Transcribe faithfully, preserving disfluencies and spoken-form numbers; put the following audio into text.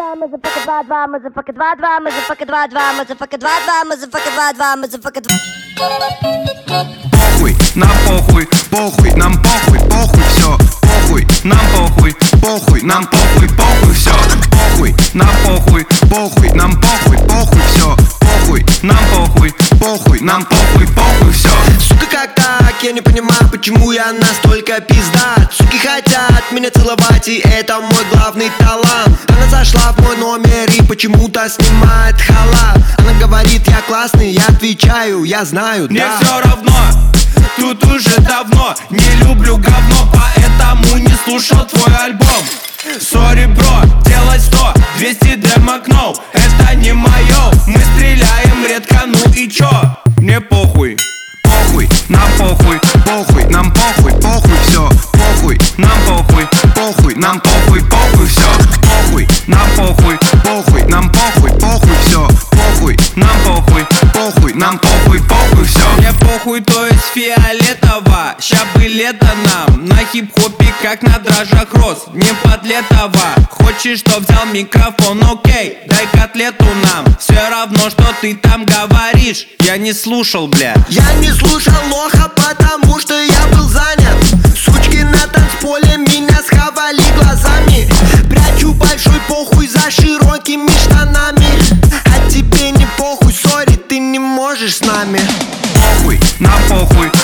два, мазафака два, два, мазафака два, два, мазафака два, два, мазафака два, два, мазафака два, два, мазафака два. Похуй, нам похуй, похуй, нам похуй, похуй, все. Похуй, нам похуй, похуй, нам похуй, похуй, все. Похуй, нам похуй, похуй, нам похуй, похуй, все. Похуй, нам похуй, похуй, нам похуй, похуй, все. Сука, как так? Я не понимаю, почему я настолько пиздат. Суки хотят меня целовать, и это мой главный талант. Она зашла в мой номер и почему-то снимает халат. Она говорит, я классный, я отвечаю, я знаю, мне да. все равно, тут уже давно не люблю говно, поэтому не слушал твой альбом. Сори, бро, делать сто, двести демок, no, это не мое. Мы стреляем редко, ну и чё? Мне похуй. Похуй, нам похуй, похуй, нам похуй, похуй, все. Похуй, нам похуй, похуй, нам похуй, похуй, все. Похуй, нам похуй, похуй, нам похуй, похуй, все. Похуй, нам похуй, похуй, нам похуй, похуй, все. Мне похуй, то есть фиолетово. Ща бы лето нам на хип-хопе, как на дрожжах рос. Не подлетова. Хочешь, что взял микрофон, окей, дай котлету нам. Все равно, что ты там говоришь, я не слушал, бля. Я не слушал лоха, потому что я был занят. Сучки на танцполе меня схавали глазами. Прячу большой похуй за широкими штанами. А тебе не похуй, сори, ты не можешь с нами. Похуй, нам похуй,